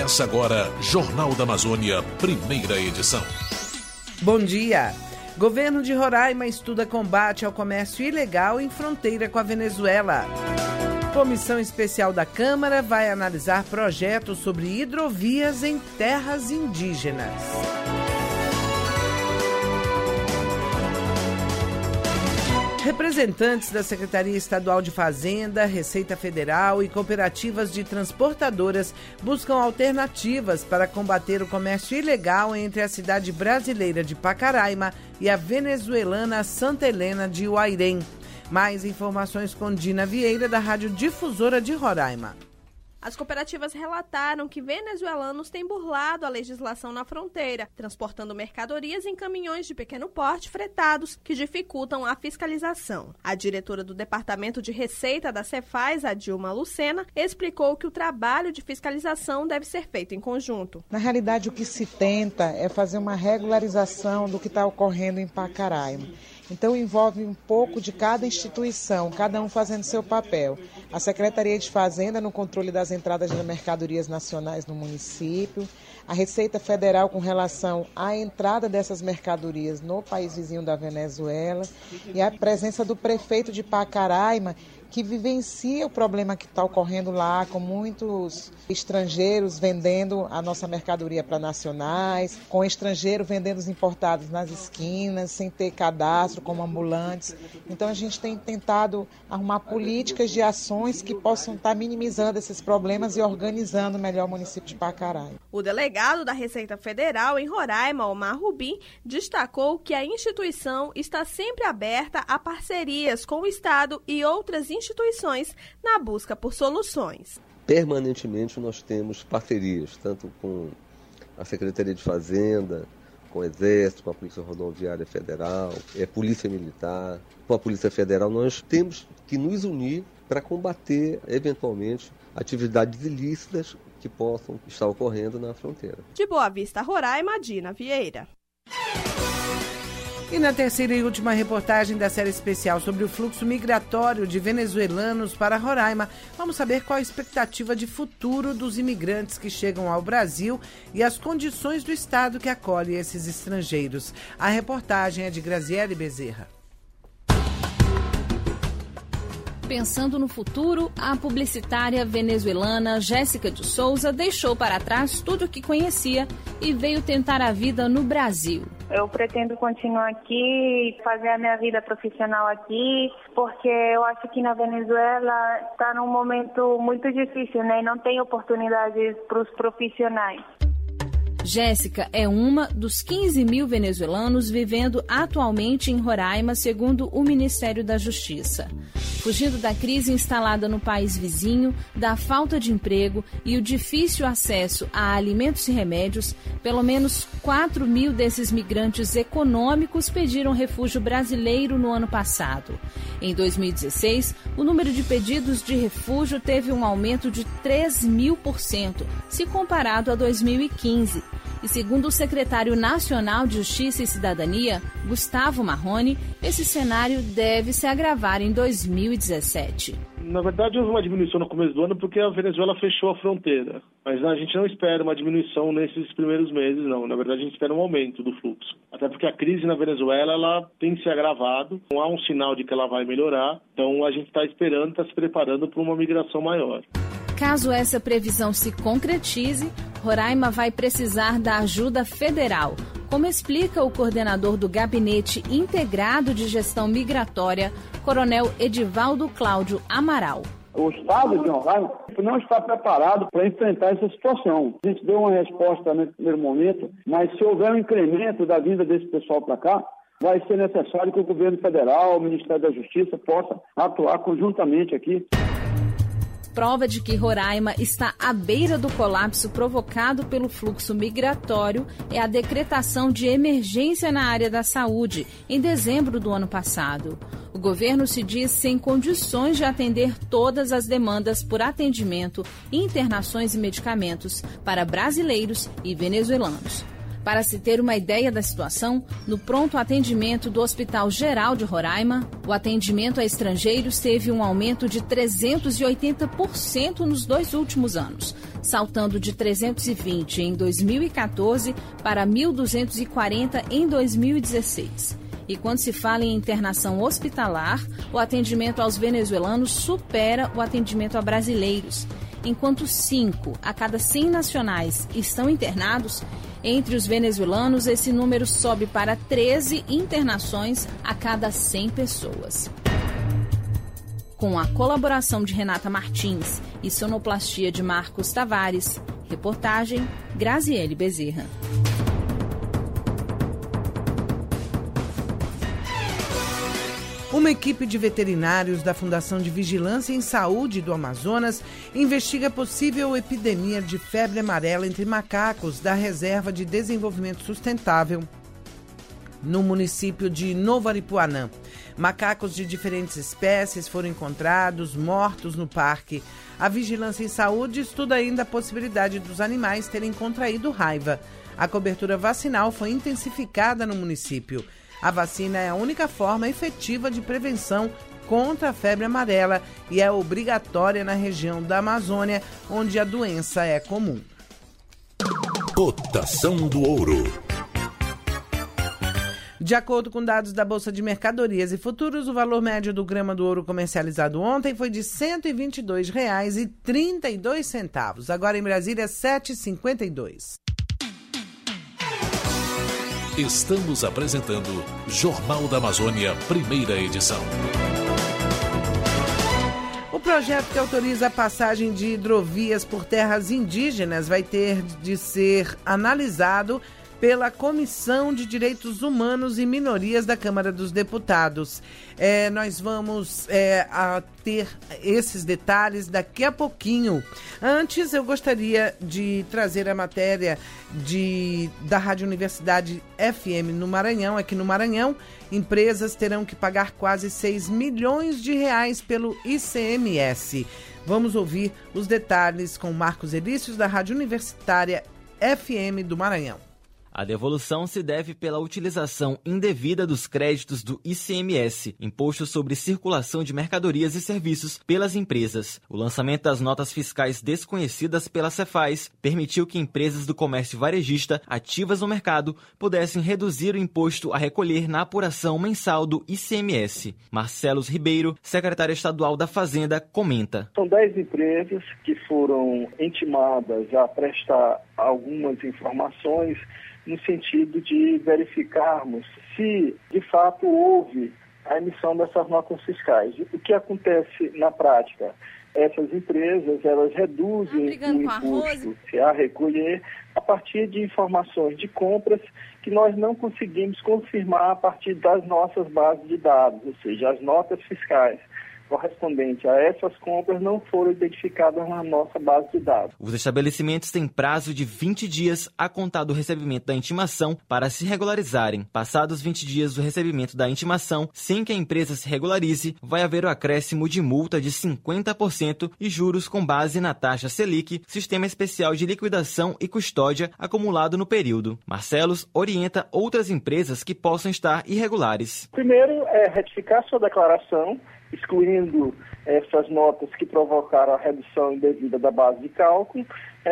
Começa agora Jornal da Amazônia, primeira edição. Bom dia. Governo de Roraima estuda combate ao comércio ilegal em fronteira com a Venezuela. Comissão especial da Câmara vai analisar projetos sobre hidrovias em terras indígenas. Representantes da Secretaria Estadual de Fazenda, Receita Federal e cooperativas de transportadoras buscam alternativas para combater o comércio ilegal entre a cidade brasileira de Pacaraima e a venezuelana Santa Helena de Uairém. Mais informações com Dina Vieira, da Rádio Difusora de Roraima. As cooperativas relataram que venezuelanos têm burlado a legislação na fronteira, transportando mercadorias em caminhões de pequeno porte fretados que dificultam a fiscalização. A diretora do Departamento de Receita da Cefaz, a Dilma Lucena, explicou que o trabalho de fiscalização deve ser feito em conjunto. Na realidade, o que se tenta é fazer uma regularização do que está ocorrendo em Pacaraima. Então, envolve um pouco de cada instituição, cada um fazendo seu papel. A Secretaria de Fazenda no controle das entradas de mercadorias nacionais no município, a Receita Federal com relação à entrada dessas mercadorias no país vizinho da Venezuela e a presença do prefeito de Pacaraima, que vivencia o problema que está ocorrendo lá, com muitos estrangeiros vendendo a nossa mercadoria para nacionais, com estrangeiro vendendo os importados nas esquinas, sem ter cadastro, como ambulantes. Então a gente tem tentado arrumar políticas de ações que possam estar minimizando esses problemas e organizando melhor o município de Pacaraima. O delegado da Receita Federal em Roraima, Omar Rubim, destacou que a instituição está sempre aberta a parcerias com o Estado e outras instituições na busca por soluções. Permanentemente nós temos parcerias, tanto com a Secretaria de Fazenda, com o Exército, com a Polícia Rodoviária Federal, Polícia Militar, com a Polícia Federal. Nós temos que nos unir para combater, eventualmente, atividades ilícitas que possam estar ocorrendo na fronteira. De Boa Vista, Roraima, Dina Vieira. E na terceira e última reportagem da série especial sobre o fluxo migratório de venezuelanos para Roraima, vamos saber qual a expectativa de futuro dos imigrantes que chegam ao Brasil e as condições do Estado que acolhe esses estrangeiros. A reportagem é de Graziele Bezerra. Pensando no futuro, a publicitária venezuelana Jéssica de Souza deixou para trás tudo o que conhecia e veio tentar a vida no Brasil. Eu pretendo continuar aqui, fazer a minha vida profissional aqui, porque eu acho que na Venezuela está num momento muito difícil, né? E não tem oportunidades para os profissionais. Jéssica é uma dos 15 mil venezuelanos vivendo atualmente em Roraima, segundo o Ministério da Justiça. Fugindo da crise instalada no país vizinho, da falta de emprego e o difícil acesso a alimentos e remédios, pelo menos 4 mil desses migrantes econômicos pediram refúgio brasileiro no ano passado. Em 2016, o número de pedidos de refúgio teve um aumento de 3.000%, se comparado a 2015. E segundo o secretário nacional de Justiça e Cidadania, Gustavo Marrone, esse cenário deve se agravar em 2017. Na verdade, houve uma diminuição no começo do ano porque a Venezuela fechou a fronteira. Mas a gente não espera uma diminuição nesses primeiros meses, não. Na verdade, a gente espera um aumento do fluxo. Até porque a crise na Venezuela ela tem se agravado. Não há um sinal de que ela vai melhorar. Então, a gente está esperando, está se preparando para uma migração maior. Caso essa previsão se concretize, Roraima vai precisar da ajuda federal, como explica o coordenador do Gabinete Integrado de Gestão Migratória, Coronel Edivaldo Cláudio Amaral. O Estado de Roraima não está preparado para enfrentar essa situação. A gente deu uma resposta no primeiro momento, mas se houver um incremento da vinda desse pessoal para cá, vai ser necessário que o governo federal, o Ministério da Justiça possa atuar conjuntamente aqui. Prova de que Roraima está à beira do colapso provocado pelo fluxo migratório é a decretação de emergência na área da saúde, em dezembro do ano passado. O governo se diz sem condições de atender todas as demandas por atendimento, internações e medicamentos para brasileiros e venezuelanos. Para se ter uma ideia da situação, no pronto atendimento do Hospital Geral de Roraima, o atendimento a estrangeiros teve um aumento de 380% nos 2 últimos anos, saltando de 320 em 2014 para 1.240 em 2016. E quando se fala em internação hospitalar, o atendimento aos venezuelanos supera o atendimento a brasileiros. Enquanto 5 a cada 100 nacionais estão internados, entre os venezuelanos esse número sobe para 13 internações a cada 100 pessoas. Com a colaboração de Renata Martins e sonoplastia de Marcos Tavares, reportagem Graziele Bezerra. Uma equipe de veterinários da Fundação de Vigilância em Saúde do Amazonas investiga possível epidemia de febre amarela entre macacos da Reserva de Desenvolvimento Sustentável no município de Novo Aripuanã. Macacos de diferentes espécies foram encontrados mortos no parque. A Vigilância em Saúde estuda ainda a possibilidade dos animais terem contraído raiva. A cobertura vacinal foi intensificada no município. A vacina é a única forma efetiva de prevenção contra a febre amarela e é obrigatória na região da Amazônia, onde a doença é comum. Cotação do ouro. De acordo com dados da Bolsa de Mercadorias e Futuros, o valor médio do grama do ouro comercializado ontem foi de R$ 122,32. Agora em Brasília, R$ 7,52. Estamos apresentando Jornal da Amazônia, primeira edição. O projeto que autoriza a passagem de hidrovias por terras indígenas vai ter de ser analisado pela Comissão de Direitos Humanos e Minorias da Câmara dos Deputados. Nós vamos ter esses detalhes daqui a pouquinho. Antes, eu gostaria de trazer a matéria da Rádio Universidade FM no Maranhão. Aqui no Maranhão, empresas terão que pagar quase R$6 milhões pelo ICMS. Vamos ouvir os detalhes com Marcos Elícios, da Rádio Universitária FM do Maranhão. A devolução se deve pela utilização indevida dos créditos do ICMS, Imposto sobre Circulação de Mercadorias e Serviços, pelas empresas. O lançamento das notas fiscais desconhecidas pela Cefaz permitiu que empresas do comércio varejista ativas no mercado pudessem reduzir o imposto a recolher na apuração mensal do ICMS. Marcelos Ribeiro, secretário estadual da Fazenda, comenta. São 10 empresas que foram intimadas a prestar algumas informações no sentido de verificarmos se, de fato, houve a emissão dessas notas fiscais. O que acontece na prática? Essas empresas, elas reduzem o imposto a recolher a partir de informações de compras que nós não conseguimos confirmar a partir das nossas bases de dados, ou seja, as notas fiscais correspondentes a essas compras não foram identificadas na nossa base de dados. Os estabelecimentos têm prazo de 20 dias a contar do recebimento da intimação para se regularizarem. Passados 20 dias do recebimento da intimação, sem que a empresa se regularize, vai haver o acréscimo de multa de 50% e juros com base na taxa Selic, Sistema Especial de Liquidação e Custódia, acumulado no período. Marcelos orienta outras empresas que possam estar irregulares. Primeiro é retificar sua declaração, excluindo essas notas que provocaram a redução indevida da base de cálculo,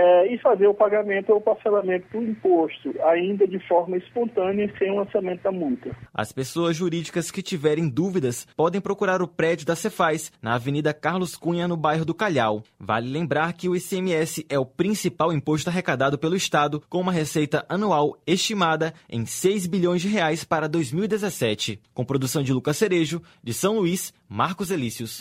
e fazer o pagamento ou parcelamento do imposto, ainda de forma espontânea e sem o lançamento da multa. As pessoas jurídicas que tiverem dúvidas podem procurar o prédio da Cefaz, na Avenida Carlos Cunha, no bairro do Calhau. Vale lembrar que o ICMS é o principal imposto arrecadado pelo Estado, com uma receita anual estimada em R$6 bilhões para 2017. Com produção de Lucas Cerejo, de São Luís, Marcos Elícios.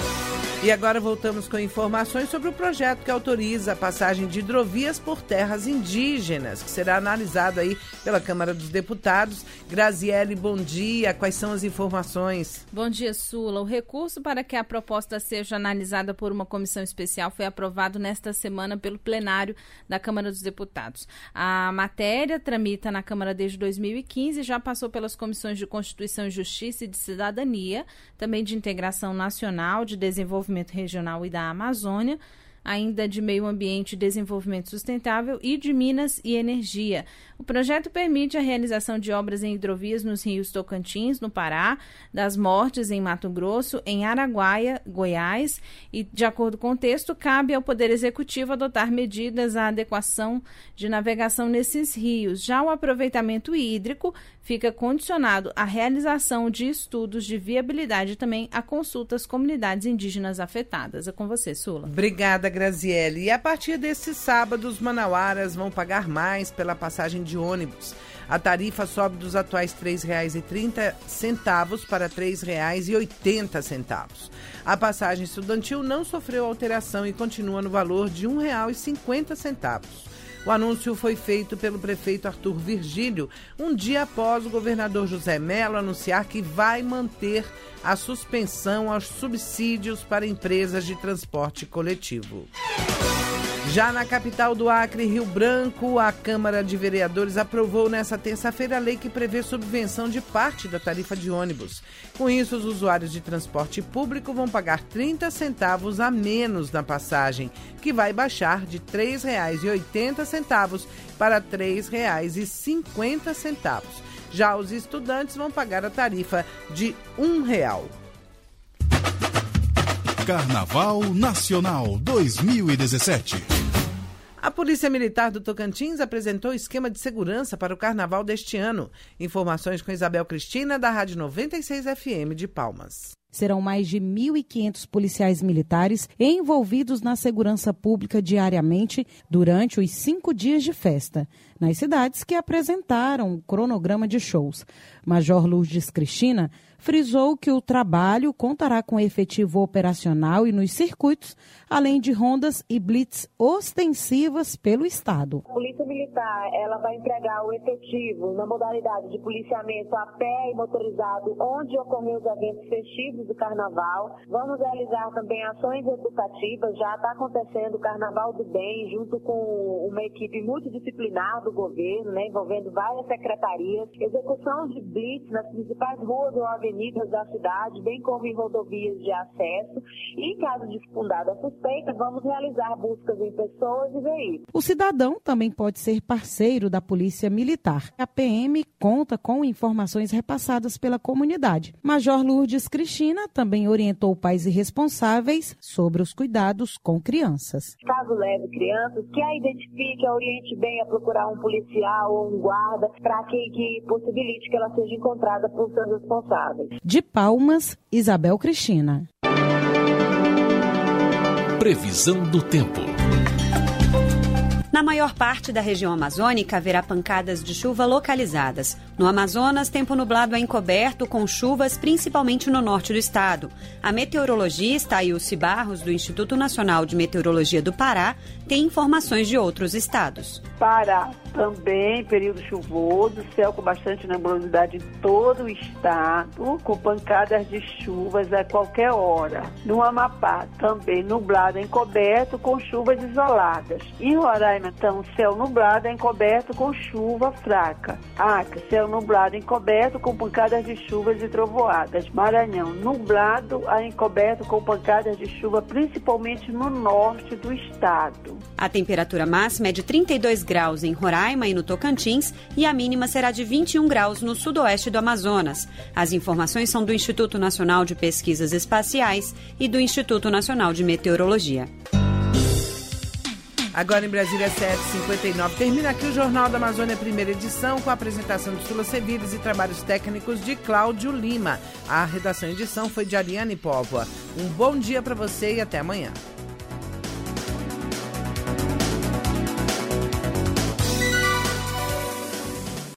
E agora voltamos com informações sobre o projeto que autoriza a passagem de hidrovias por terras indígenas, que será analisado aí pela Câmara dos Deputados. Graziele, bom dia. Quais são as informações? Bom dia, Sula. O recurso para que a proposta seja analisada por uma comissão especial foi aprovado nesta semana pelo plenário da Câmara dos Deputados. A matéria tramita na Câmara desde 2015 e já passou pelas comissões de Constituição e Justiça e de Cidadania, também de Integração Nacional, de Desenvolvimento Regional e da Amazônia. ainda de Meio Ambiente e Desenvolvimento Sustentável e de Minas e Energia. O projeto permite a realização de obras em hidrovias nos rios Tocantins, no Pará, das Mortes, em Mato Grosso, em Araguaia, Goiás, e, de acordo com o texto, cabe ao Poder Executivo adotar medidas à adequação de navegação nesses rios. Já o aproveitamento hídrico fica condicionado à realização de estudos de viabilidade e também a consulta às comunidades indígenas afetadas. É com você, Sula. Obrigada, Graziele. E a partir desse sábado, os manauaras vão pagar mais pela passagem de ônibus. A tarifa sobe dos atuais R$ 3,30 para R$ 3,80. A passagem estudantil não sofreu alteração e continua no valor de R$ 1,50. O anúncio foi feito pelo prefeito Arthur Virgílio, um dia após o governador José Mello anunciar que vai manter a suspensão aos subsídios para empresas de transporte coletivo. Já na capital do Acre, Rio Branco, a Câmara de Vereadores aprovou nesta terça-feira a lei que prevê subvenção de parte da tarifa de ônibus. Com isso, os usuários de transporte público vão pagar 30 centavos a menos na passagem, que vai baixar de R$ 3,80 para R$ 3,50. Já os estudantes vão pagar a tarifa de R$ 1. Carnaval Nacional 2017. A Polícia Militar do Tocantins apresentou esquema de segurança para o carnaval deste ano. Informações com Isabel Cristina, da Rádio 96 FM de Palmas. Serão mais de 1.500 policiais militares envolvidos na segurança pública diariamente durante os 5 dias de festa, nas cidades que apresentaram o cronograma de shows. Major Lourdes Cristina frisou que o trabalho contará com efetivo operacional e nos circuitos, além de rondas e blitz ostensivas pelo Estado. A Polícia Militar ela vai empregar o efetivo na modalidade de policiamento a pé e motorizado, onde ocorrer os eventos festivos do Carnaval. Vamos realizar também ações educativas, já está acontecendo o Carnaval do Bem, junto com uma equipe multidisciplinar do governo, envolvendo várias secretarias, execução de blitz nas principais ruas ou avenidas da cidade, bem como em rodovias de acesso. E em caso de fundada suspeita, vamos realizar buscas em pessoas e veículos. O cidadão também pode ser parceiro da Polícia Militar. A PM conta com informações repassadas pela comunidade. Major Lourdes Cristina também orientou pais e responsáveis sobre os cuidados com crianças. Caso leve crianças, que a identifique, a oriente bem a procurar um policial ou um guarda para que possibilite que ela seja encontrada por seus responsáveis. De Palmas, Isabel Cristina. Previsão do tempo. Na maior parte da região amazônica, haverá pancadas de chuva localizadas. No Amazonas, tempo nublado é encoberto, com chuvas principalmente no norte do estado. A meteorologista Ailce Barros, do Instituto Nacional de Meteorologia do Pará, tem informações de outros estados. Pará também, período chuvoso, céu com bastante nebulosidade em todo o estado, com pancadas de chuvas a qualquer hora. No Amapá, também nublado encoberto, com chuvas isoladas. Em Roraima, então, céu nublado encoberto com chuva fraca. Acre, céu nublado encoberto com pancadas de chuvas e trovoadas. Maranhão, nublado a encoberto com pancadas de chuva, principalmente no norte do estado. A temperatura máxima é de 32 graus em Roraima e no Tocantins e a mínima será de 21 graus no sudoeste do Amazonas. As informações são do Instituto Nacional de Pesquisas Espaciais e do Instituto Nacional de Meteorologia. Agora em Brasília, 7h59. Termina aqui o Jornal da Amazônia, primeira edição, com a apresentação de Sula Seviles e trabalhos técnicos de Cláudio Lima. A redação e edição foi de Ariane Póvoa. Um bom dia para você e até amanhã.